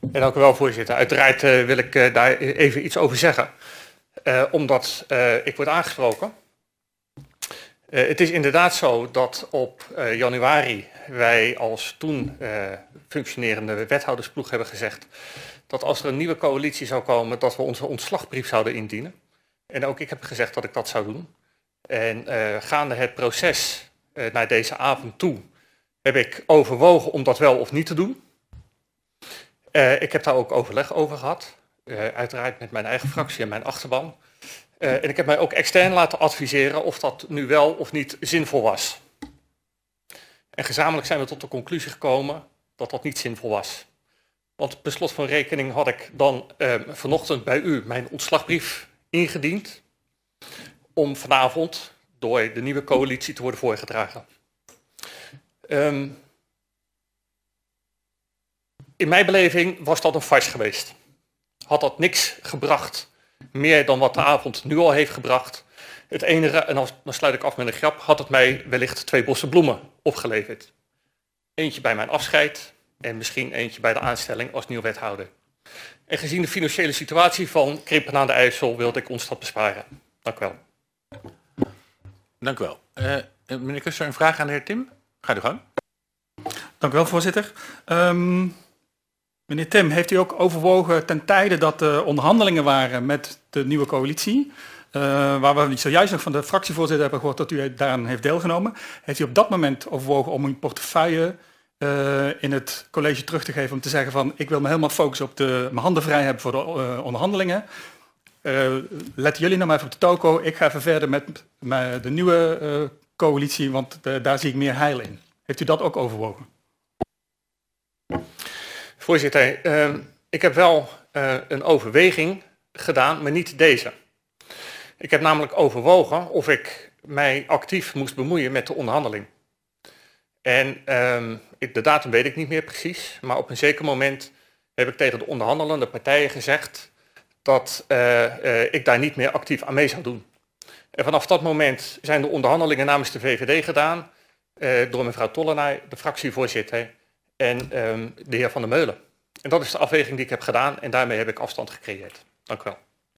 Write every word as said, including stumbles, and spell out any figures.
Ja, dank u wel, voorzitter. Uiteraard uh, wil ik uh, daar even iets over zeggen. Uh, omdat uh, ik word aangesproken. Uh, het is inderdaad zo dat op uh, januari wij als toen uh, functionerende wethoudersploeg hebben gezegd dat als er een nieuwe coalitie zou komen, dat we onze ontslagbrief zouden indienen. En ook ik heb gezegd dat ik dat zou doen. En uh, gaande het proces uh, naar deze avond toe heb ik overwogen om dat wel of niet te doen. Uh, ik heb daar ook overleg over gehad, uh, uiteraard met mijn eigen fractie en mijn achterban. Uh, en ik heb mij ook extern laten adviseren of dat nu wel of niet zinvol was. En gezamenlijk zijn we tot de conclusie gekomen dat dat niet zinvol was. Want per slot van rekening had ik dan uh, vanochtend bij u mijn ontslagbrief ingediend om vanavond door de nieuwe coalitie te worden voorgedragen. Um, in mijn beleving was dat een farce geweest. Had dat niks gebracht, meer dan wat de avond nu al heeft gebracht. Het enige, en dan sluit ik af met een grap, had het mij wellicht twee bossen bloemen opgeleverd. Eentje bij mijn afscheid en misschien eentje bij de aanstelling als nieuw wethouder. En gezien de financiële situatie van Krimpen aan de IJssel wilde ik ons dat besparen. Dank u wel. Dank u wel. Uh, meneer Kuster, een vraag aan de heer Tim? Ga u gang. Dank u wel, voorzitter. Um, meneer Tim, heeft u ook overwogen ten tijde dat de onderhandelingen waren met de nieuwe coalitie, uh, waar we zojuist nog van de fractievoorzitter hebben gehoord dat u daaraan heeft deelgenomen, heeft u op dat moment overwogen om uw portefeuille uh, in het college terug te geven om te zeggen van ik wil me helemaal focussen op de, mijn handen vrij hebben voor de uh, onderhandelingen. Uh, letten jullie nou maar even op de toko, ik ga even verder met, met de nieuwe uh, coalitie, want uh, daar zie ik meer heil in. Heeft u dat ook overwogen? Voorzitter, uh, ik heb wel uh, een overweging gedaan, maar niet deze. Ik heb namelijk overwogen of ik mij actief moest bemoeien met de onderhandeling. En uh, ik, de datum weet ik niet meer precies, maar op een zeker moment heb ik tegen de onderhandelende partijen gezegd dat uh, uh, ik daar niet meer actief aan mee zou doen. En vanaf dat moment zijn de onderhandelingen namens de V V D gedaan uh, door mevrouw Tollenaar, de fractievoorzitter, en um, de heer Van der Meulen. En dat is de afweging die ik heb gedaan en daarmee heb ik afstand gecreëerd. Dank u wel.